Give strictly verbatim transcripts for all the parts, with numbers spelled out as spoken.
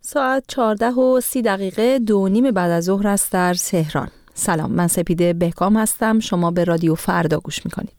ساعت چهارده و سی دقیقه دو نیم بعد از ظهر است در تهران. سلام، من سپیده بهکام هستم. شما به رادیو فردا گوش میکنید.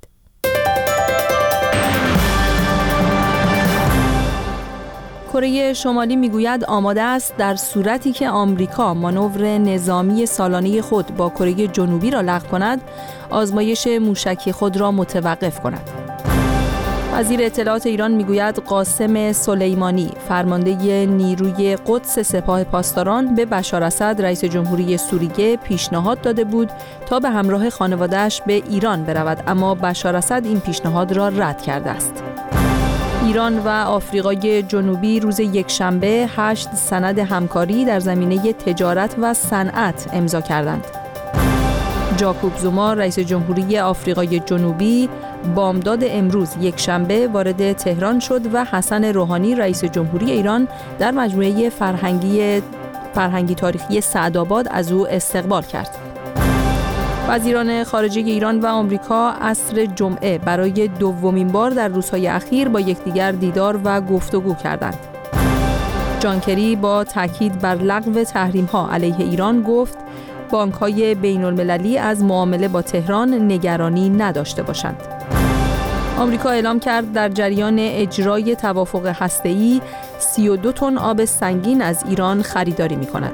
کره شمالی میگوید آماده است در صورتی که آمریکا مانور نظامی سالانه خود با کره جنوبی را لغو کند، آزمایش موشکی خود را متوقف کند. وزیر اطلاعات ایران میگوید قاسم سلیمانی، فرمانده نیروی قدس سپاه پاسداران، به بشار اسد رئیس جمهوری سوریه پیشنهاد داده بود تا به همراه خانواده‌اش به ایران برود، اما بشار اسد این پیشنهاد را رد کرده است. ایران و آفریقای جنوبی روز یکشنبه هشت سند همکاری در زمینه تجارت و صنعت امضا کردند. جاکوب زوما، رئیس جمهوری آفریقای جنوبی، بامداد امروز یکشنبه وارد تهران شد و حسن روحانی، رئیس جمهوری ایران، در مجموعه فرهنگی فرهنگی تاریخی سعدآباد از او استقبال کرد. وزیران خارجه ایران و آمریکا عصر جمعه برای دومین بار در روزهای اخیر با یکدیگر دیدار و گفتگو کردند. جان کری با تاکید بر لغو تحریم‌ها علیه ایران گفت بانک‌های بین‌المللی از معامله با تهران نگرانی نداشته باشند. آمریکا اعلام کرد در جریان اجرای توافق هسته‌ای سی و دو تن آب سنگین از ایران خریداری می‌کند.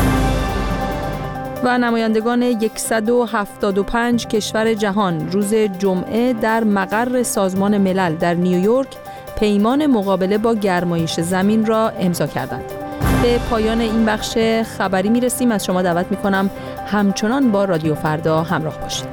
و نمایندگان صد و هفتاد و پنج کشور جهان روز جمعه در مقر سازمان ملل در نیویورک پیمان مقابله با گرمایش زمین را امضا کردند. به پایان این بخش خبری میرسیم. از شما دعوت میکنم همچنان با رادیو فردا همراه باشید.